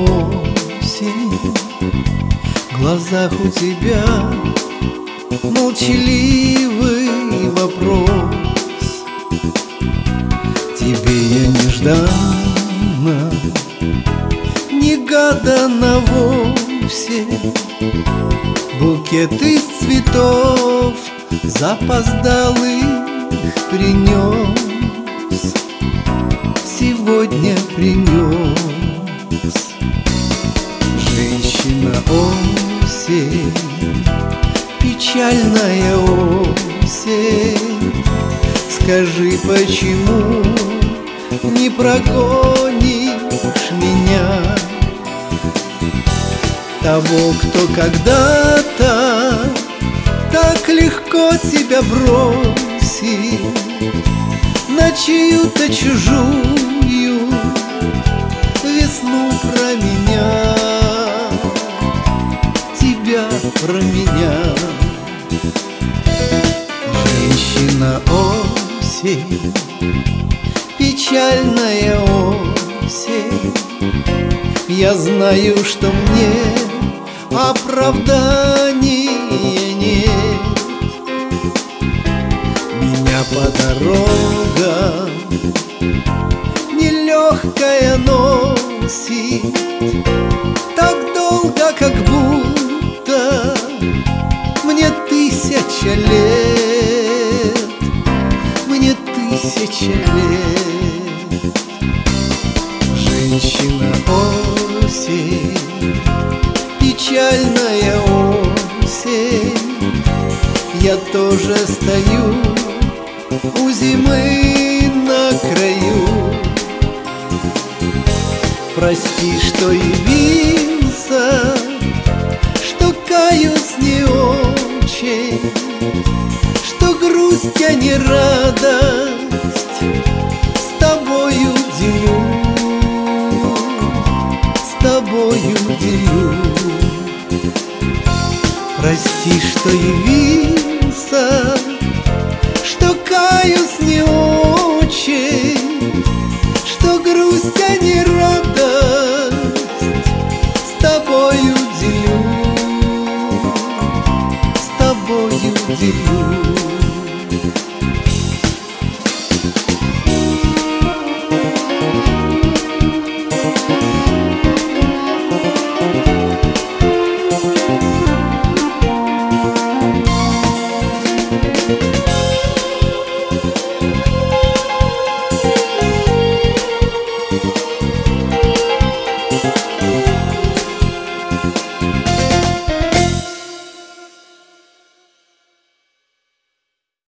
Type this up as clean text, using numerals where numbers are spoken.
осень, в глазах у тебя молчаливый вопрос. Тебе я нежданно, негаданно вовсе букет из цветов запоздалых принес, сегодня принес. Женщина осень, печальная осень, скажи, почему не прогонишь меня, того, кто когда-то так легко тебя бросил на чью-то чужую весну про меня, тебя про меня. Женщина осень, печальная осень, я знаю, что мне оправдания нет. Меня по дорогам нелегкая носит так долго, как будто мне 1000 лет, мне 1000 лет. Женщина осень, печальная осень, я тоже стою у зимы на краю. Прости, что явился, что каюсь не очень, что грусть, а не радость с тобою делю, с тобою делю. Прости, что явился, что каюсь не очень, что грусть, а не радость с тобою делю, с тобою делю.